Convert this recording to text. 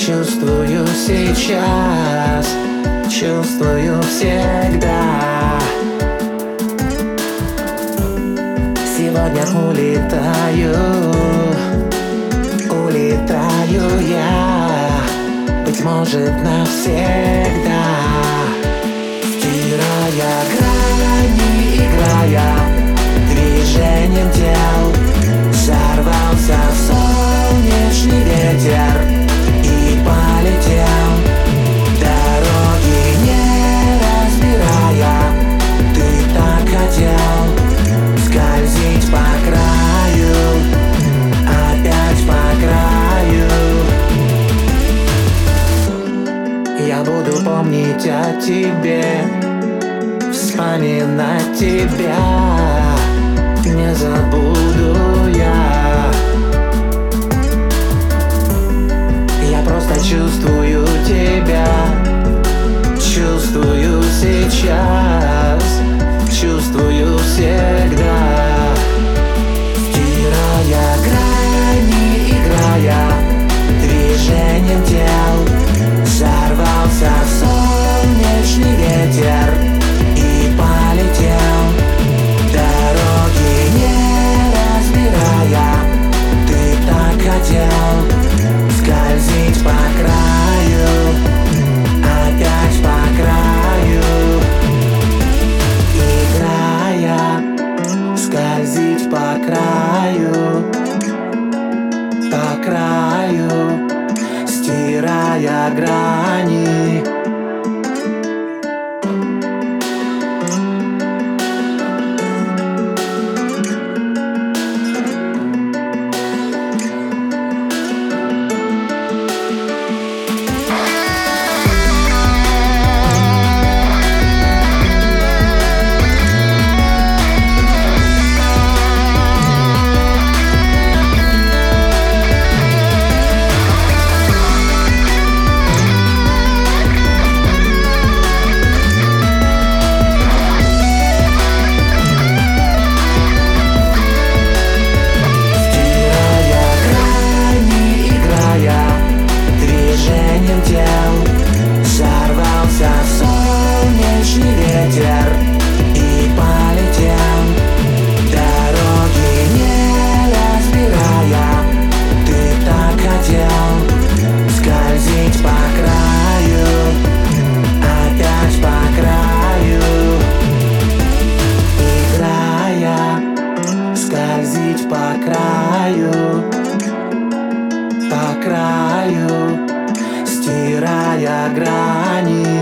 Чувствую сейчас, чувствую всегда. Сегодня улетаю я, быть может навсегда. Стирая грани, играя движением тел, сорвался солнечный ветер и полетел. Дороги не разбирая, ты так хотел скользить по краю, опять по краю. Я буду помнить о тебе, вспоминать тебя, не забуду я. Я просто чувствую тебя, чувствую сейчас, чувствую всегда. Стирая грани, играя движением тел, сорвался солнечный ветер и полетел. Дороги не разбирая, ты так хотел скользить по краю, опять по краю. Играя, скользить по краю, стирая грани. Сорвался солнечный ветер и полетел. Дороги не разбирая, ты так хотел скользить по краю, опять по краю. Играя, скользить по краю, стирая грани.